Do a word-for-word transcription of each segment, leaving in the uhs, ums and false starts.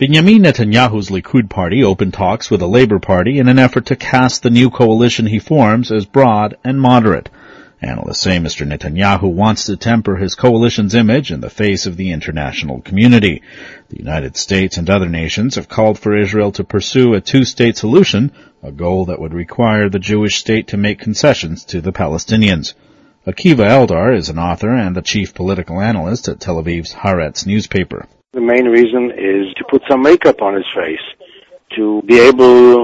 Benjamin Netanyahu's Likud party opened talks with the Labour Party in an effort to cast the new coalition he forms as broad and moderate. Analysts say Mister Netanyahu wants to temper his coalition's image in the face of the international community. The United States and other nations have called for Israel to pursue a two-state solution, a goal that would require the Jewish state to make concessions to the Palestinians. Akiva Eldar is an author and the chief political analyst at Tel Aviv's Haaretz newspaper. The main reason is to put some makeup on his face, to be able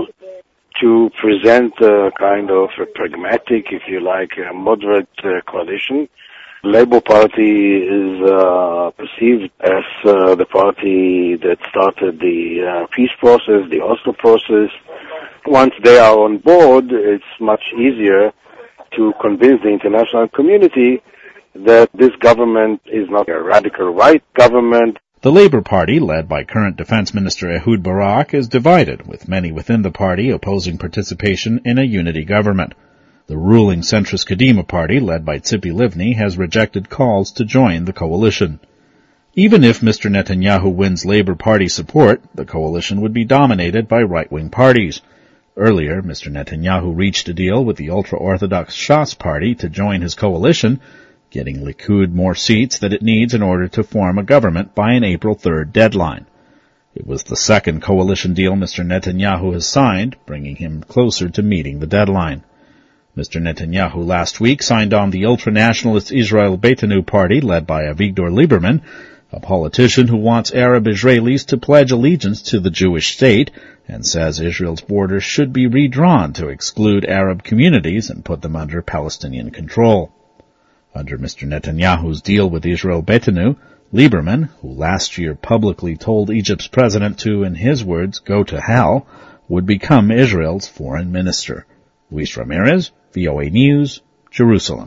to present a kind of a pragmatic, if you like, a moderate uh, coalition. The Labour Party is uh, perceived as uh, the party that started the uh, peace process, the Oslo process. Once they are on board, it's much easier to convince the international community that this government is not a radical right government. The Labour Party, led by current Defence Minister Ehud Barak, is divided, with many within the party opposing participation in a unity government. The ruling centrist Kadima Party, led by Tzipi Livni, has rejected calls to join the coalition. Even if Mister Netanyahu wins Labour Party support, the coalition would be dominated by right-wing parties. Earlier, Mister Netanyahu reached a deal with the ultra-Orthodox Shas Party to join his coalition, getting Likud more seats that it needs in order to form a government by an April third deadline. It was the second coalition deal Mister Netanyahu has signed, bringing him closer to meeting the deadline. Mister Netanyahu last week signed on the ultra-nationalist Israel Beitenu party led by Avigdor Lieberman, a politician who wants Arab Israelis to pledge allegiance to the Jewish state and says Israel's borders should be redrawn to exclude Arab communities and put them under Palestinian control. Under Mister Netanyahu's deal with Israel Beitenu, Lieberman, who last year publicly told Egypt's president to, in his words, go to hell, would become Israel's foreign minister. Luis Ramirez, V O A News, Jerusalem.